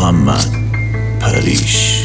محمد پریش.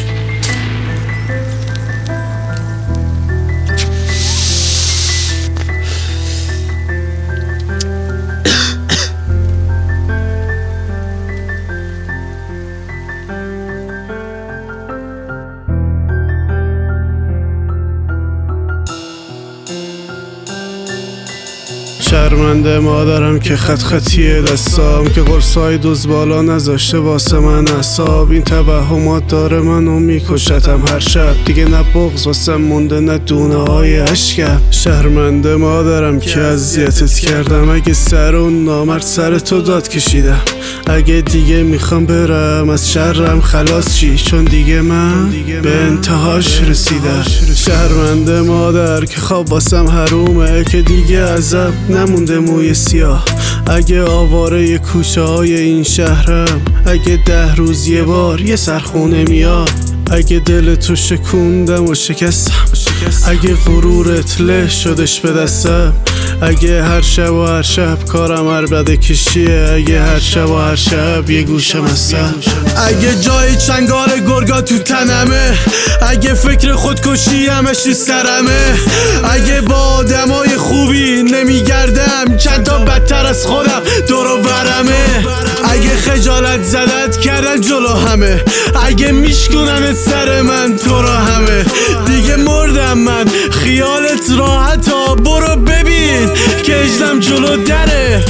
شرمنده مادرم که خط خطیه دستام، که قرصای دوز بالا نذاشته واسه من اعصاب. این توهمات داره منو میکشتم هر شب، دیگه نه بغض واسم مونده نه دونه های اشکم. شرمنده مادرم که اذیتت کردم، اگه سر اون نامرد سر تو داد کشیدم. اگه دیگه میخوام برم از شرم خلاص شی، چون دیگه من به انتهاش رسیدم. شرمنده مادر که خواب واسم حرومه، که دیگه ازم نمونده موی سیاه. اگه آواره کوچه های این شهرم، اگه 10 روز یه بار یه سرخونه میاد. اگه دل تو شکوندم و شکستم، اگه غرورت له شدش به دستم. اگه هر شب و هر شب کارم عربده کشیه، اگه هر شب و هر شب یه گوشه مسم. اگه جای چنگال گرگا تو تنمه، اگه فکر خودکشی همش تو سرمه، اگه با آدمای خوبی نمیگردم چند تا بدتر از خودم دور و برمه، اگه خجالت زدت کردن جلو همه، اگه میشکنن سر من تو را همه، دیگه مردم من خیالت راحتا. برو ببین که اجلم جلو دره.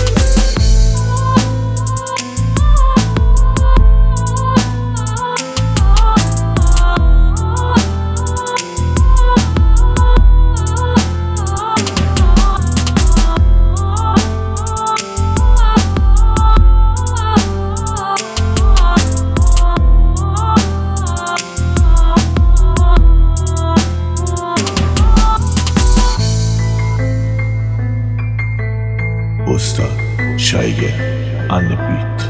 استاد شایگه on the beat.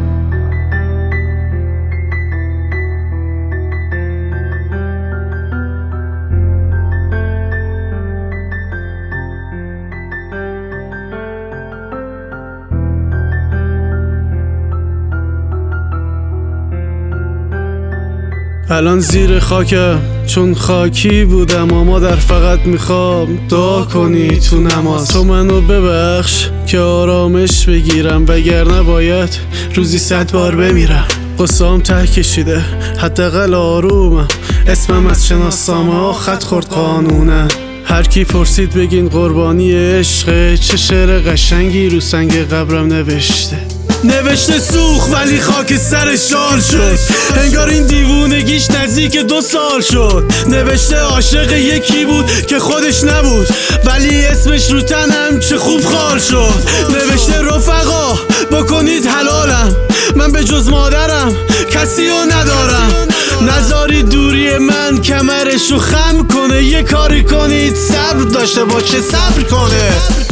الان زیر خاکم چون خاکی بودم، اما در فقط میخوام دعا کنی تو نماز. تو منو ببخش که آرامش بگیرم، وگرنه باید روزی 100 بار بمیرم. قصام ته کشیده حداقل آرومم، اسمم از شناسنامه ها خط خورد قانونم. هر کی پرسید بگین قربانی عشقه، چه شعر قشنگی رو سنگ قبرم نوشته سوخ ولی خاک سر شال شد، انگار این دیوونگیش نزدیک 2 سال شد. نوشته عاشق یکی بود که خودش نبود، ولی اسمش رو تنم چه خوب خال شد. نوشته رفقا بکنید حلالم، من به جز مادرم کسی رو ندارم. نذاری دوری من کمرشو خم کنه، یه کاری کنید صبر داشته باشه صبر کنه.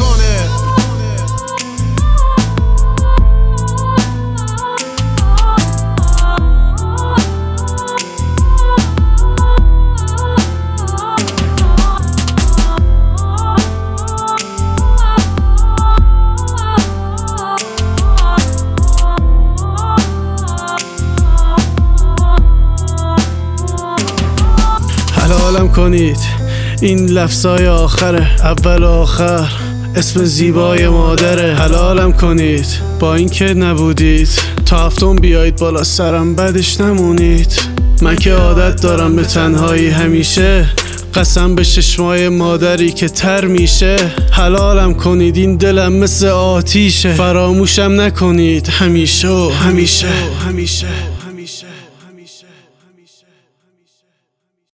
حلالم کنید این لفظای آخره، اول و آخر اسم زیبای مادره. حلالم کنید با اینکه نبودید، تا هفتم بیایید بالا سرم بعدش نمونید. من که عادت دارم به تنهایی همیشه، قسم به چشمای مادری که تر میشه. حلالم کنید این دلم مثل آتیشه، فراموشم نکنید همیشه و همیشه.